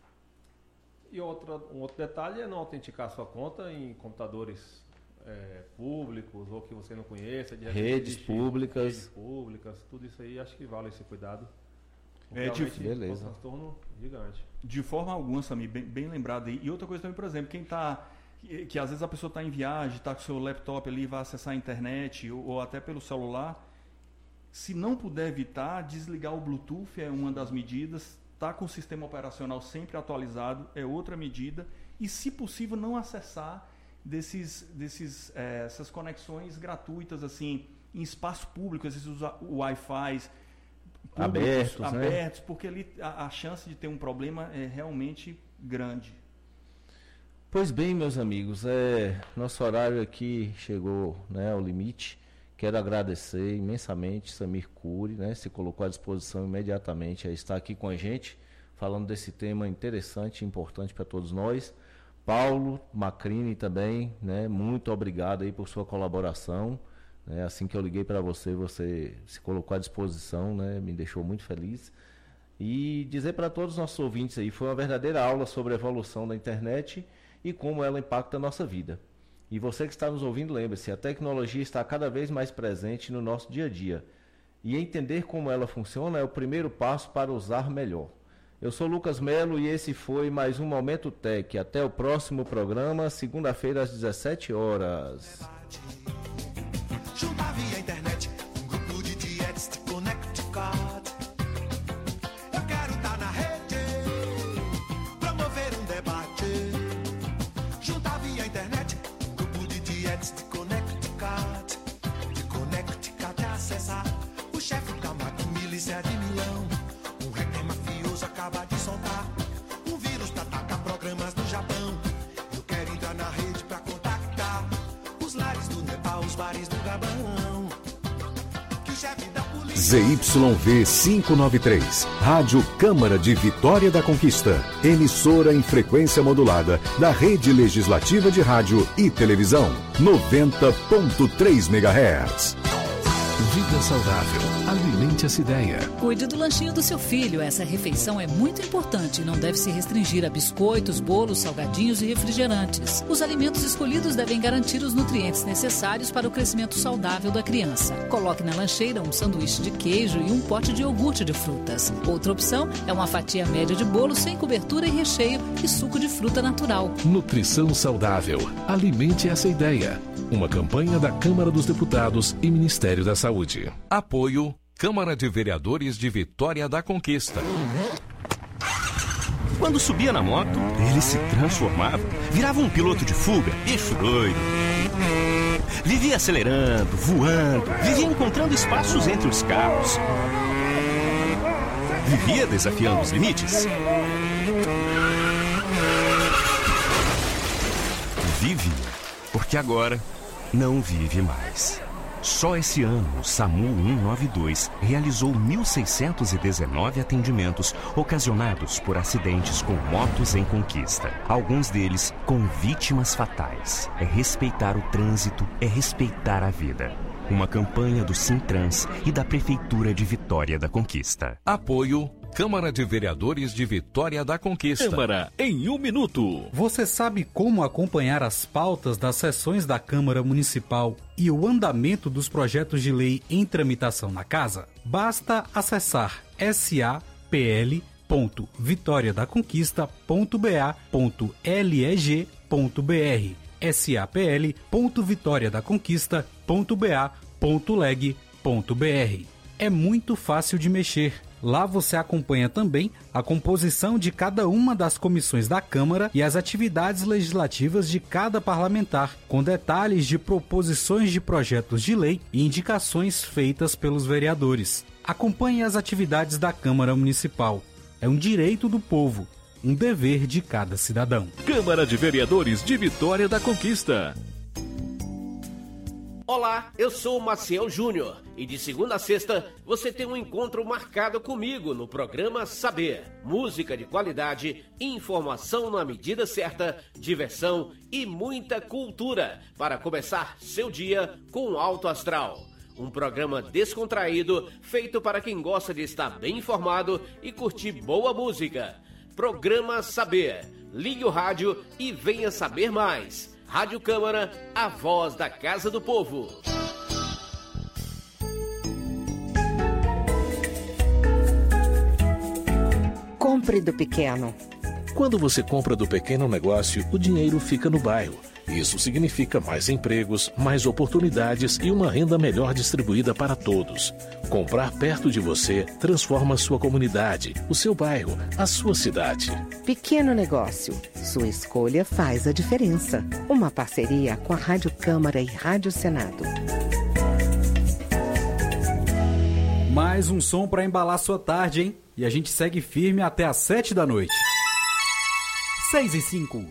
[SPEAKER 3] E outra, um outro detalhe é não autenticar sua conta em computadores é, públicos ou que você não conheça. De
[SPEAKER 1] redes públicas.
[SPEAKER 3] Redes públicas, tudo isso aí acho que vale esse cuidado.
[SPEAKER 2] É de
[SPEAKER 1] beleza.
[SPEAKER 3] É um transtorno gigante.
[SPEAKER 2] De forma alguma, Samir, bem, bem lembrado aí. E outra coisa também, por exemplo, quem está... Que às vezes a pessoa está em viagem, está com o seu laptop ali, vai acessar a internet ou, ou até pelo celular... Se não puder evitar, desligar o Bluetooth é uma das medidas, estar com o sistema operacional sempre atualizado é outra medida, e se possível não acessar desses, desses, é, essas conexões gratuitas assim, em espaço público, às vezes usar o Wi-Fi
[SPEAKER 1] abertos,
[SPEAKER 2] abertos
[SPEAKER 1] né?
[SPEAKER 2] Porque ali a, a chance de ter um problema é realmente grande.
[SPEAKER 1] Pois bem, meus amigos, é, nosso horário aqui chegou, né, ao limite. Quero agradecer imensamente Samir Cury, né, se colocou à disposição imediatamente a estar aqui com a gente, falando desse tema interessante e importante para todos nós. Paulo Macrini também, né, muito obrigado aí por sua colaboração. Né, assim que eu liguei para você, você se colocou à disposição, né, me deixou muito feliz. E dizer para todos os nossos ouvintes aí, foi uma verdadeira aula sobre a evolução da internet e como ela impacta a nossa vida. E você que está nos ouvindo, lembre-se, a tecnologia está cada vez mais presente no nosso dia a dia. E entender como ela funciona é o primeiro passo para usar melhor. Eu sou Lucas Melo e esse foi mais um Momento Tech. Até o próximo programa, segunda-feira às dezessete horas.
[SPEAKER 4] Juntar via internet, um grupo de dietes te conectado. Eu quero estar na rede, promover um debate. Juntar via internet, te conecticat, te conecticat é acessar o chefe da máquina, milícia de milhão. Um hacker mafioso acaba de soltar um vírus que ataca programas no Japão. Eu quero entrar na rede pra contactar os lares do Nepal, os bares do Gabão. Que o chefe da polícia...
[SPEAKER 5] Z Y V quinhentos e noventa e três, Rádio Câmara de Vitória da Conquista, emissora em frequência modulada da Rede Legislativa de Rádio e Televisão, noventa ponto três megahertz. Vida saudável, alimente essa ideia.
[SPEAKER 6] Cuide do lanchinho do seu filho. Essa refeição é muito importante e não deve se restringir a biscoitos, bolos, salgadinhos e refrigerantes. Os alimentos escolhidos devem garantir os nutrientes necessários para o crescimento saudável da criança. Coloque na lancheira um sanduíche de queijo e um pote de iogurte de frutas. Outra opção é uma fatia média de bolo sem cobertura e recheio e suco de fruta natural.
[SPEAKER 5] Nutrição saudável, alimente essa ideia.
[SPEAKER 7] Uma campanha da Câmara dos Deputados e Ministério da Saúde.
[SPEAKER 8] Apoio Câmara de Vereadores de Vitória da Conquista.
[SPEAKER 9] Quando subia na moto, ele se transformava, virava um piloto de fuga, bicho doido. Vivia acelerando, voando, vivia encontrando espaços entre os carros. Vivia desafiando os limites. Vive, porque agora não vive mais. Só esse ano, o SAMU cento e noventa e dois realizou mil seiscentos e dezenove atendimentos ocasionados por acidentes com motos em conquista. Alguns deles com vítimas fatais. É respeitar o trânsito, é respeitar a vida. Uma campanha do Sintrans e da Prefeitura de Vitória da Conquista.
[SPEAKER 8] Apoio Câmara de Vereadores de Vitória da Conquista.
[SPEAKER 10] Câmara em um minuto.
[SPEAKER 11] Você sabe como acompanhar as pautas das sessões da Câmara Municipal e o andamento dos projetos de lei em tramitação na casa? Basta acessar sapl ponto vitória da conquista ponto ba ponto leg ponto br, sapl ponto vitória da conquista ponto ba ponto leg ponto br. É muito fácil de mexer. Lá você acompanha também a composição de cada uma das comissões da Câmara e as atividades legislativas de cada parlamentar, com detalhes de proposições de projetos de lei e indicações feitas pelos vereadores. Acompanhe as atividades da Câmara Municipal. É um direito do povo, um dever de cada cidadão.
[SPEAKER 10] Câmara de Vereadores de Vitória da Conquista.
[SPEAKER 12] Olá, eu sou o Maciel Júnior e de segunda a sexta você tem um encontro marcado comigo no programa Saber. Música de qualidade, informação na medida certa, diversão e muita cultura para começar seu dia com alto astral. Um programa descontraído feito para quem gosta de estar bem informado e curtir boa música. Programa Saber. Ligue o rádio e venha saber mais. Rádio Câmara, a voz da Casa do Povo.
[SPEAKER 13] Compre do pequeno.
[SPEAKER 7] Quando você compra do pequeno negócio, o dinheiro fica no bairro. Isso significa mais empregos, mais oportunidades e uma renda melhor distribuída para todos. Comprar perto de você transforma a sua comunidade, o seu bairro, a sua cidade.
[SPEAKER 13] Pequeno negócio. Sua escolha faz a diferença. Uma parceria com a Rádio Câmara e Rádio Senado.
[SPEAKER 11] Mais um som para embalar sua tarde, hein? E a gente segue firme até às sete da noite. Seis e cinco.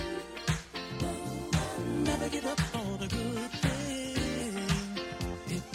[SPEAKER 4] Never give up on a good thing.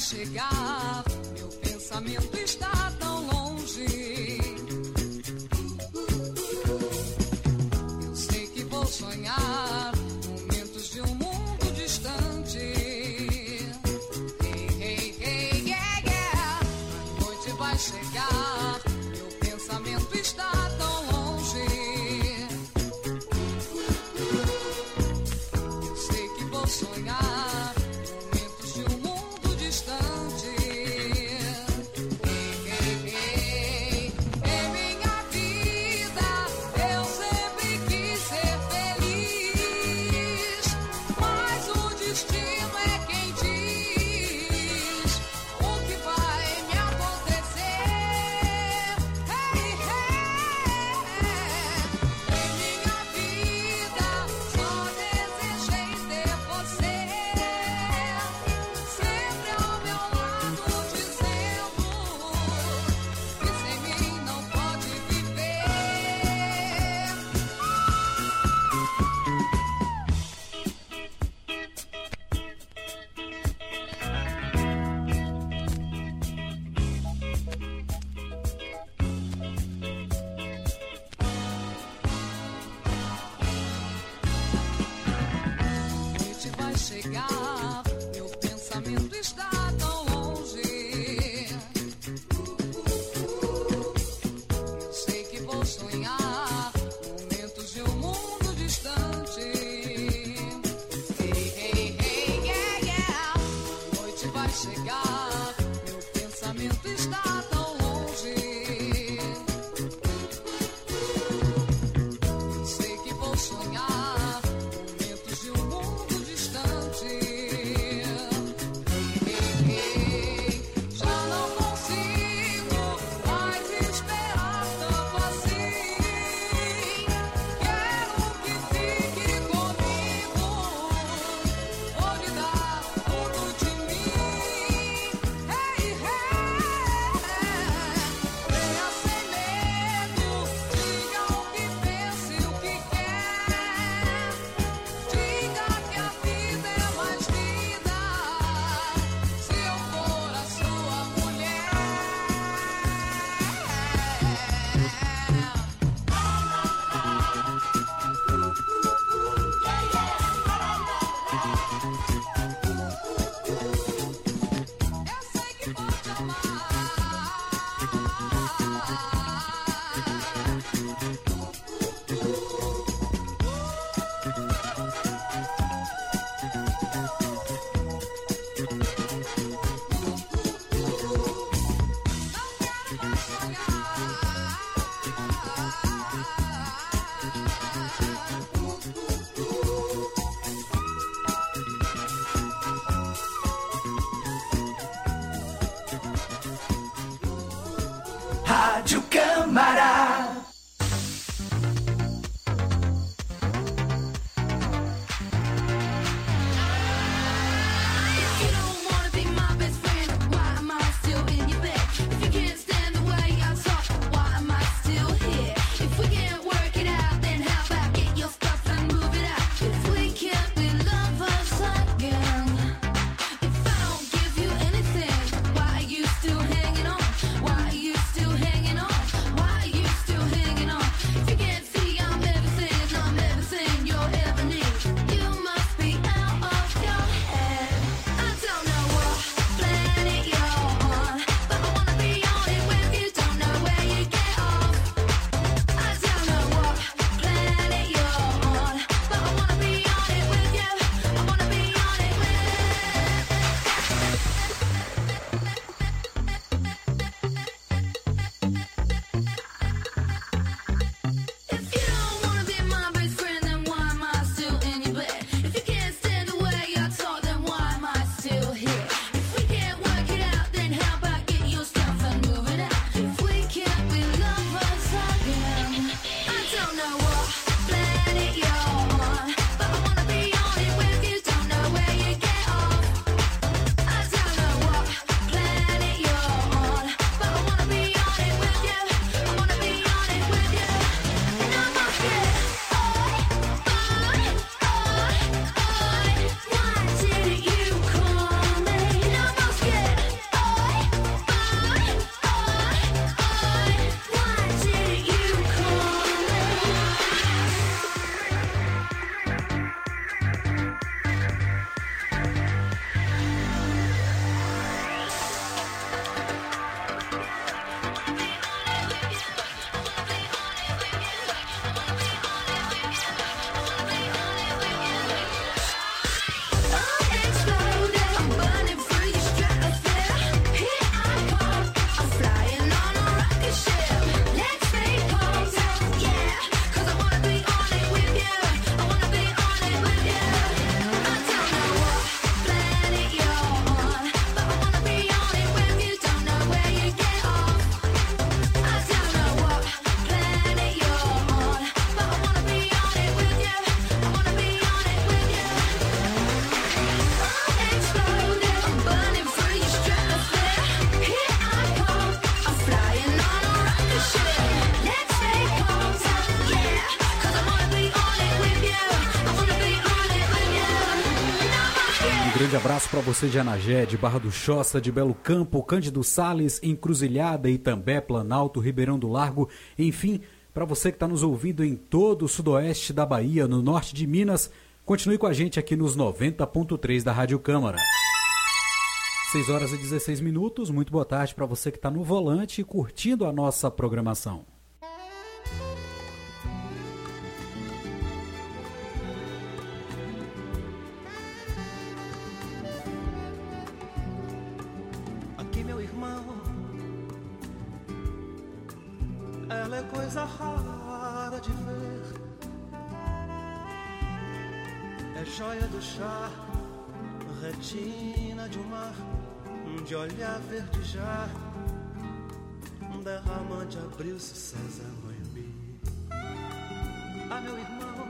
[SPEAKER 14] chegar, meu pensamento está tão longe. Eu sei que vou sonhar momentos de um mundo distante. Hey, hey, hey, yeah, yeah. A noite vai chegar, meu pensamento está tão longe. Eu sei que vou sonhar momentos de um mundo distante. Hey, hey, hey. Em minha vida eu sempre quis ser feliz, mas o destino é quem diz o que vai me acontecer. Hey, hey. Em minha vida só desejei ter você sempre ao meu lado, dizendo que sem mim não pode viver. Noite vai chegar, meu pensamento está tão longe. Eu sei que vou sonhar momentos de um mundo distante. Hey, hey, hey, yeah, yeah. A noite vai chegar, meu pensamento está tão longe. Eu sei que vou sonhar momentos de um mundo distante. Hey, hey, hey. Já não consigo mais esperar tanto assim. Quero que fique comigo. Vou lhe dar tudo de mim. Hey, hey. Venha sem medo, diga o que pensa e o que quer. Diga que a vida é mais linda se eu for a sua mulher. Eu sei que vou te amar.
[SPEAKER 15] Rádio Câmara.
[SPEAKER 14] You don't wanna be my best friend. Why am I still in your bed? If you can't stand the way I talk, why am I still here? If we can't work it out, then how about get your stuff and move it out? If we can't be lovers again, if I don't give you anything, why are you still hanging on? Why are you still hanging on? Why are you
[SPEAKER 11] Grande abraço para você de Anagé, de Barra do Choça, de Belo Campo, Cândido Sales, Encruzilhada, Itambé, Planalto, Ribeirão do Largo, enfim, para você que está nos ouvindo em todo o sudoeste da Bahia, no norte de Minas, continue com a gente aqui nos noventa ponto três da Rádio Câmara. seis horas e dezesseis minutos, muito boa tarde para você que está no volante curtindo a nossa programação.
[SPEAKER 16] Aqui, meu irmão, ela é coisa rara de ver, é joia do chá, retina de um mar, de olhar verdejar, um derramante abriu-se César Moimbi. Ah, meu irmão,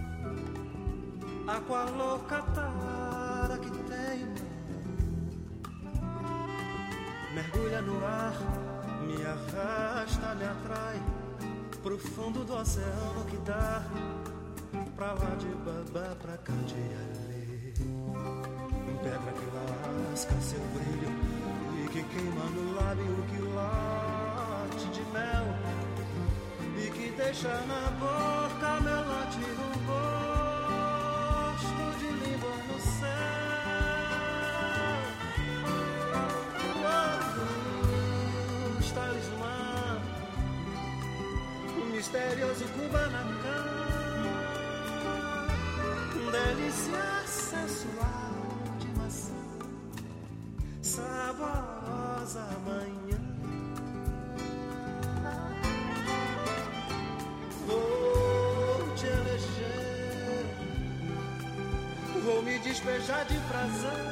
[SPEAKER 16] água louca tara que tem, mergulha no ar, me arrasta, me atrai pro fundo do oceano que dá pra lá de Babá, pra cá de Ali. Pedra que lasca seu brilho e que queima no lábio que late de mel e que deixa na boca melate um gosto de língua no céu. Luz, talismã, um misterioso Kubanacan, delícia sensual, saborosa manhã. Vou te eleger, vou me despejar de prazer.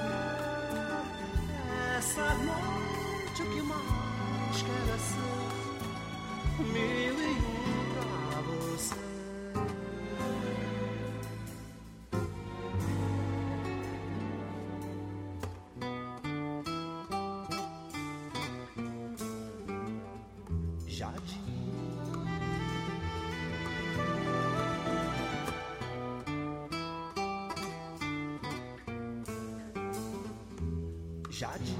[SPEAKER 16] Essa noite o que mais quero é ser mil e um pra você. Jade.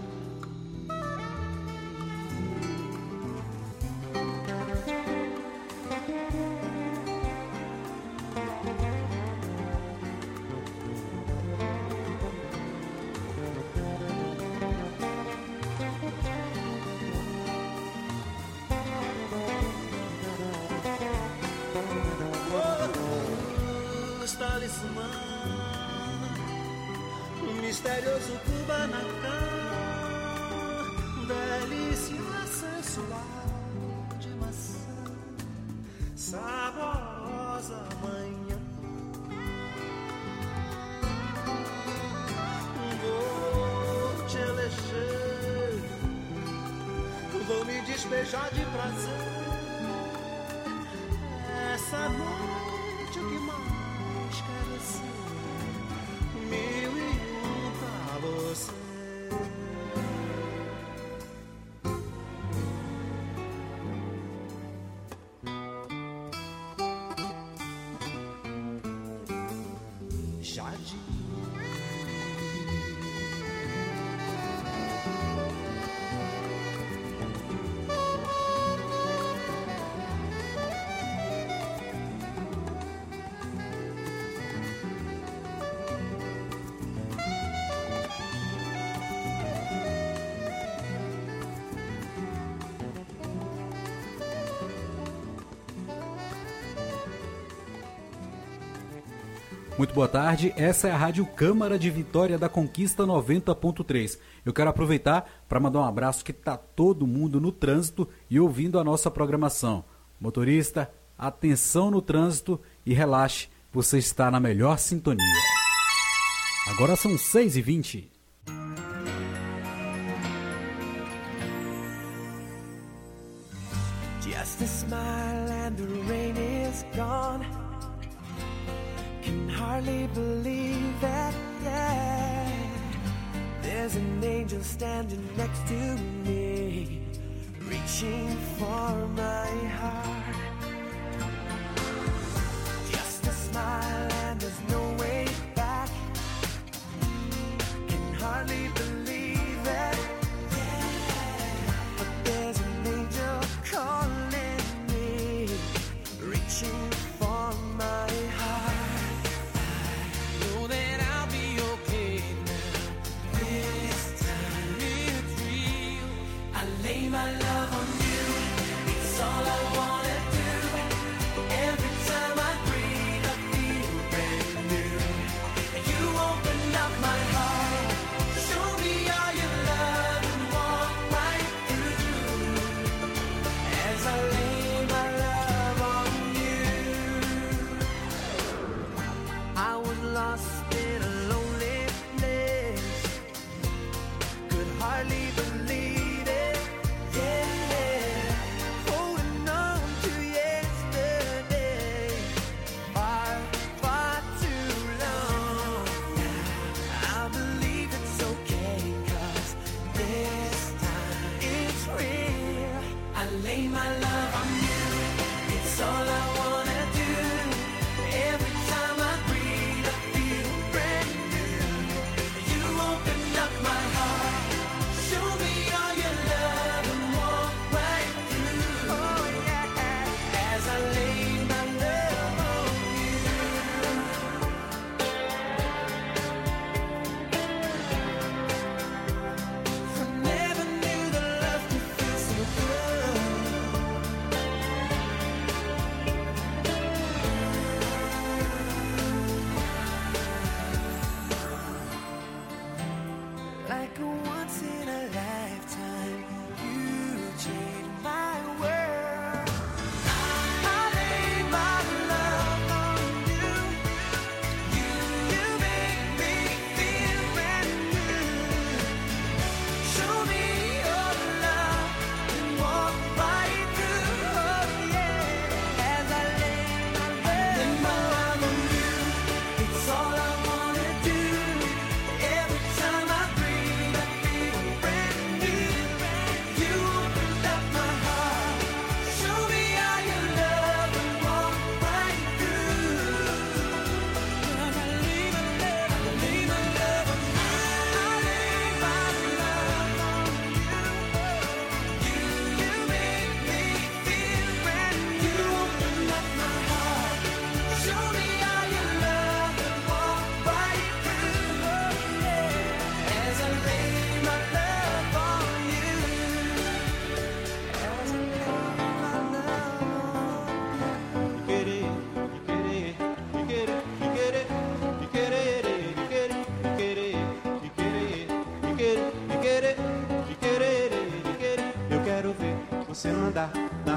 [SPEAKER 16] Oh, talismã, um misterioso Kubanacan, delícia sensual de maçã, saborosa manhã. Vou te eleger, vou me despejar de prazer. Essa noite o que mais quero ser mil e um pra você. Jade.
[SPEAKER 11] Muito boa tarde, essa é a Rádio Câmara de Vitória da Conquista noventa ponto três. Eu quero aproveitar para mandar um abraço que está todo mundo no trânsito e ouvindo a nossa programação. Motorista, atenção no trânsito e relaxe, você está na melhor sintonia. Agora são seis e vinte.
[SPEAKER 17] Just a smile and the rain is gone. Can hardly believe that, yeah. There's an angel standing next to me, reaching for my heart. Just a smile and there's no way back.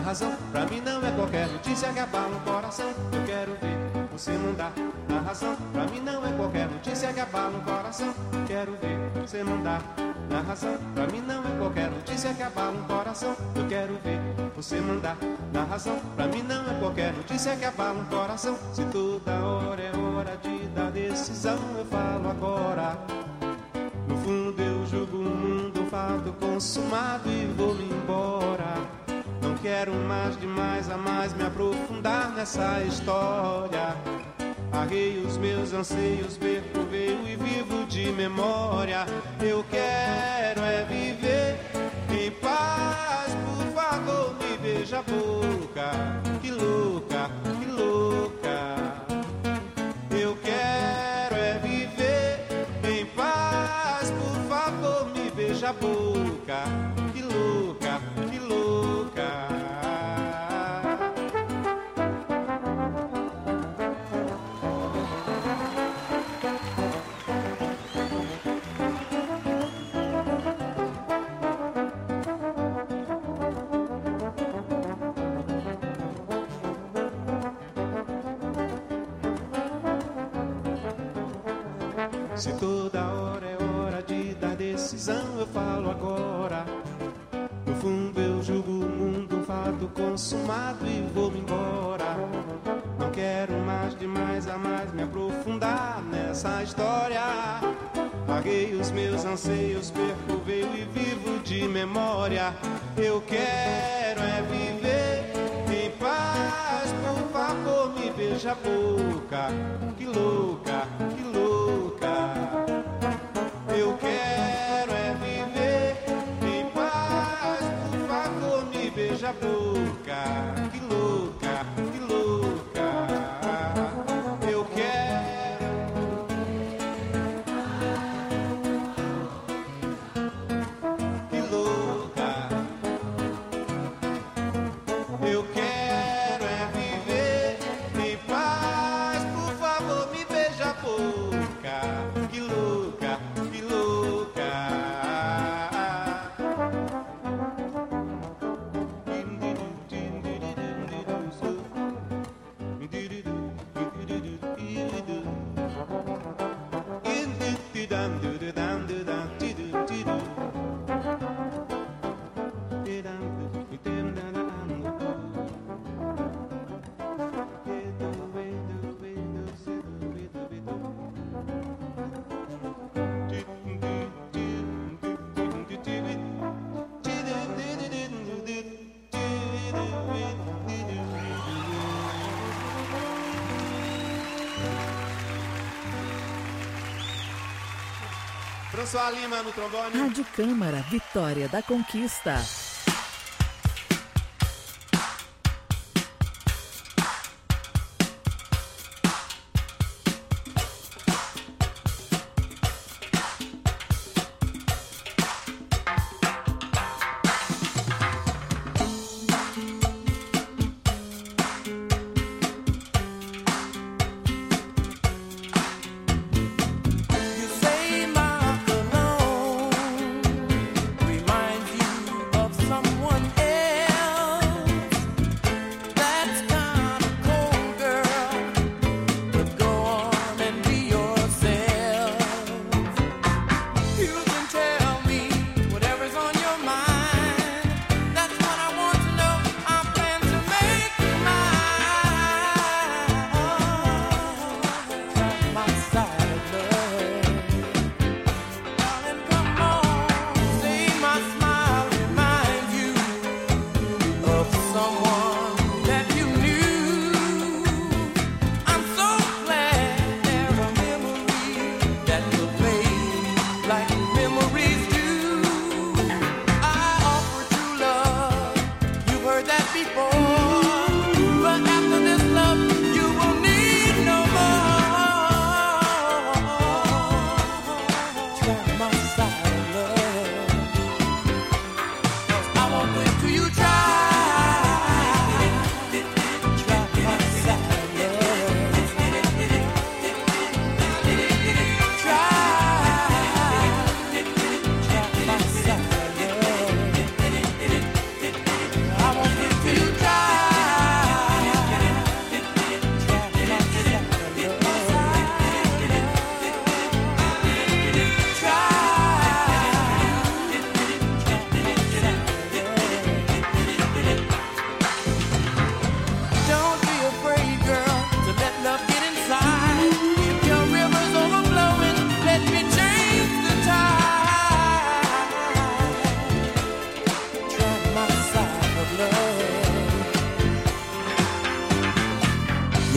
[SPEAKER 16] razão. Pra mim não é qualquer notícia que abala o coração. Eu quero ver você mandar na razão. Pra mim não é qualquer notícia que abala o coração. Eu quero ver você mandar na razão. Pra mim não é qualquer notícia que abala um coração. Eu quero ver você mandar na razão. Pra mim não é qualquer notícia que abala um coração. Se toda hora é hora de dar decisão, eu falo agora. No fundo eu julgo o mundo, um fato consumado e vou-me embora. Não quero mais demais a mais me aprofundar nessa história. Arrei os meus anseios, perco o veio e vivo de memória. Eu quero é viver em paz, por favor me beija a boca. Que louca, que louca. Eu quero é viver em paz, por favor me beija a boca. Que louca, que louca. Se toda hora é hora de dar decisão, eu falo agora. No fundo eu julgo o mundo, um fato consumado e vou-me embora. Não quero mais demais a mais me aprofundar nessa história. Paguei os meus anseios, perco o veio e vivo de memória. Eu quero é viver em paz, por favor me beija a boca. Que louca, que louca. Eu quero é viver em paz, por favor me beija a boca. Que louca, que louca. Eu quero. Que louca. Eu quero é viver em paz, por favor me beija a boca. Que louca, que louca. François Lima no trombone.
[SPEAKER 6] Rádio Câmara, Vitória da Conquista.
[SPEAKER 17] You say my cologne reminds you of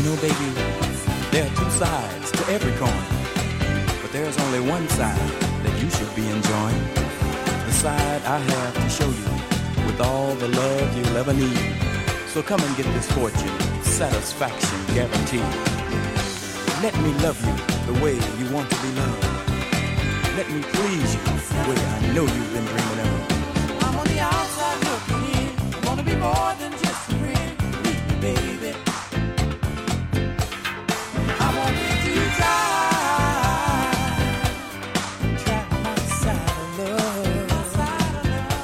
[SPEAKER 18] You know, baby, there are two sides to every coin, but there's only one side that you should be enjoying. The side I have to show you with all the love you'll ever need. So come and get this fortune, satisfaction guaranteed. Let me love you the way you want to be loved. Let me please you the way I know you've been dreaming of.
[SPEAKER 17] I'm on the outside looking in. I wanna be more than just a friend. Meet me, baby. I want you to try, try my side of love. My side of love.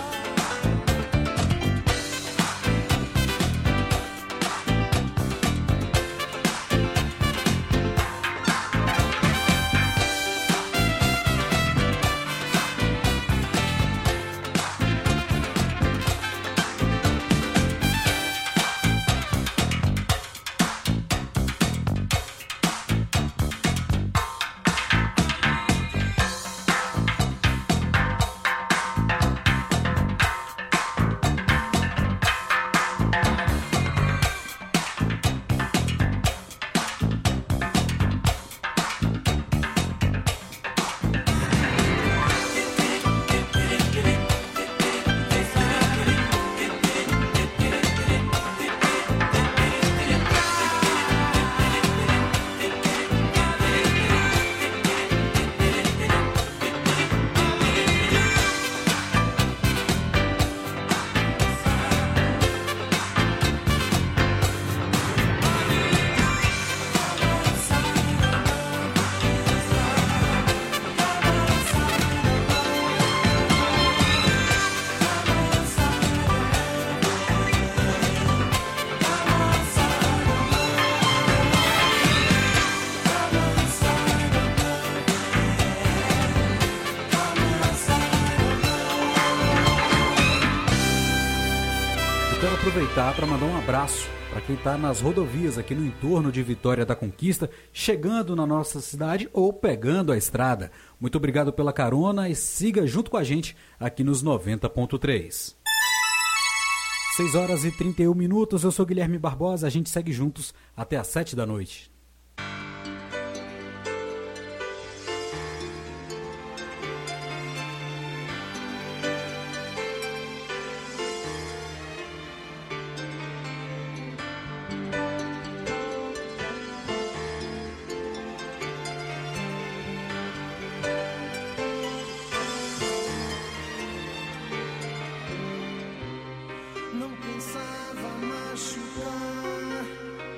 [SPEAKER 11] Aproveitar para mandar um abraço para quem está nas rodovias aqui no entorno de Vitória da Conquista, chegando na nossa cidade ou pegando a estrada. Muito obrigado pela carona e siga junto com a gente aqui nos noventa ponto três. seis horas e trinta e um minutos, eu sou Guilherme Barbosa, a gente segue juntos até às sete da noite.